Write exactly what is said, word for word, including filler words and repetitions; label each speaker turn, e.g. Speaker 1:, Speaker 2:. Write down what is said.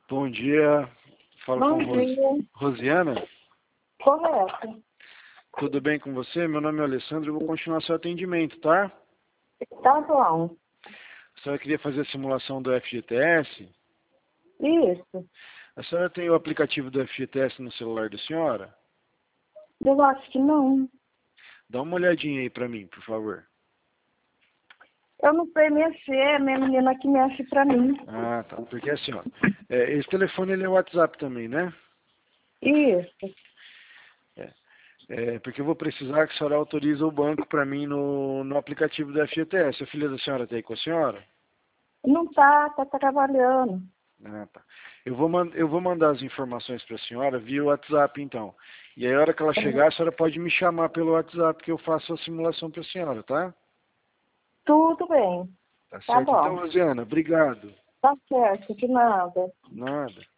Speaker 1: Bom dia, falo
Speaker 2: Bom
Speaker 1: com Ros...
Speaker 2: dia.
Speaker 1: Rosiana.
Speaker 2: Correto.
Speaker 1: Tudo bem com você? Meu nome é Alessandro, eu vou continuar seu atendimento, tá?
Speaker 2: Tá bom.
Speaker 1: A senhora queria fazer a simulação do F G T S?
Speaker 2: Isso.
Speaker 1: A senhora tem o aplicativo do F G T S no celular da senhora?
Speaker 2: Eu acho que não.
Speaker 1: Dá uma olhadinha aí pra mim, por favor.
Speaker 2: Eu não sei mexer, é minha menina que mexe pra mim.
Speaker 1: Ah, tá. Porque assim, ó, é, esse telefone ele é WhatsApp também, né?
Speaker 2: Isso.
Speaker 1: É. É, porque eu vou precisar que a senhora autorize o banco pra mim no, no aplicativo do F G T S. A filha da senhora tá aí com a senhora?
Speaker 2: Não tá, tá trabalhando.
Speaker 1: Ah, tá. Eu vou, man eu vou mandar as informações para a senhora via WhatsApp, então. E aí, a hora que ela chegar, a senhora pode me chamar pelo WhatsApp que eu faço a simulação para a senhora, tá?
Speaker 2: Tudo bem.
Speaker 1: Tá
Speaker 2: Tá
Speaker 1: certo? Então,
Speaker 2: bom.
Speaker 1: Rosiana, obrigado.
Speaker 2: Tá certo, de nada.
Speaker 1: Nada.